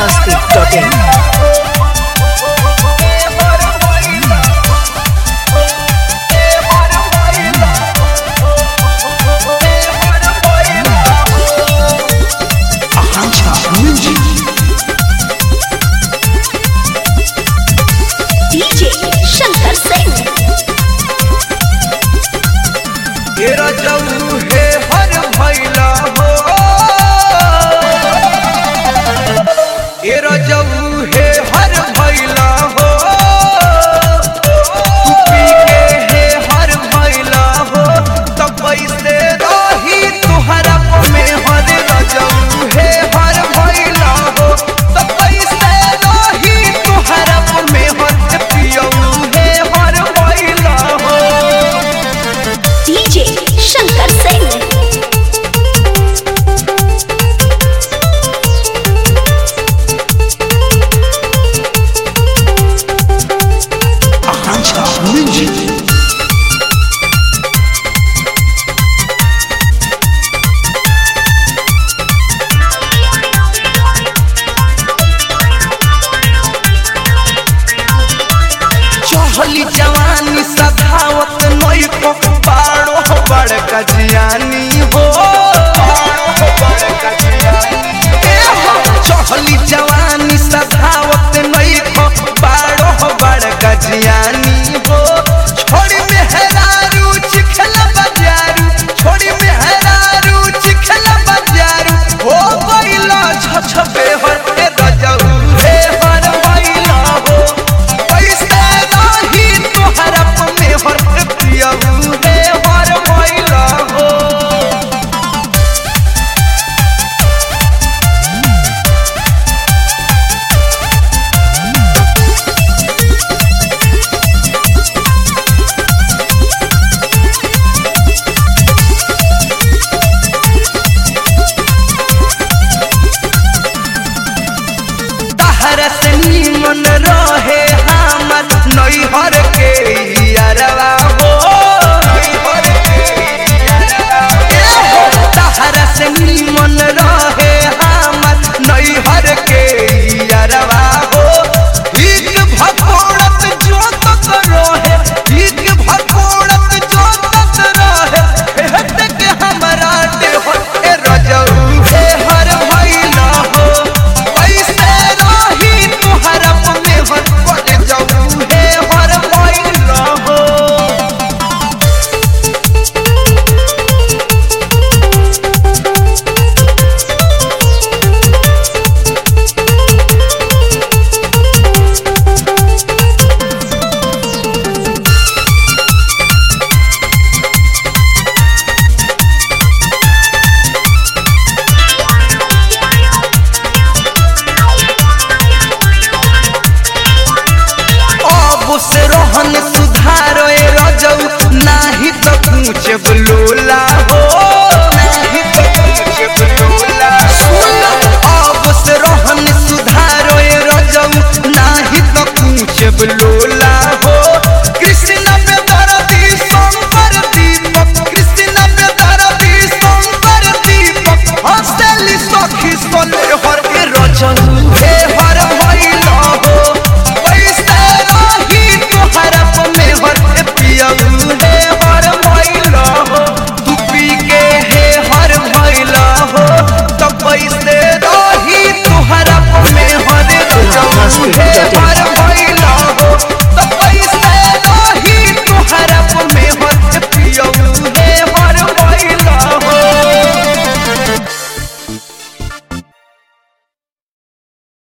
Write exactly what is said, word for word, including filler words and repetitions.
Masti dot in. DJ Shankar Singh तेरा जऊ है हर भैला हो, तेरा जऊ है हर भैला हो, तू पी के है हर भैला हो, तब पैसे रही तुहरा में हर रजऊ है हर भैला हो, तब पैसे रही तुहरा में हर पियऊ है हर भैला हो। डीजे शंकर सिंह चहली जवानी सधावत नई को बाड़ो बड़का जियानी हो, चहली जवानी सधावत नई को बाड़ो बड़का जियानी हो, छोड़ी मेहरारू चिखला बाजारू, छोड़ी मेहरारू चिखला बाजारू, हो गइला छछबे हर के रजऊ हे हर भइला हो, पैसे रही तोहरा में हर पियऊ हे हर भइला हो। तहरा से निमन रहे हमर नैहर के यारवा हो, तहरा से निमन रहे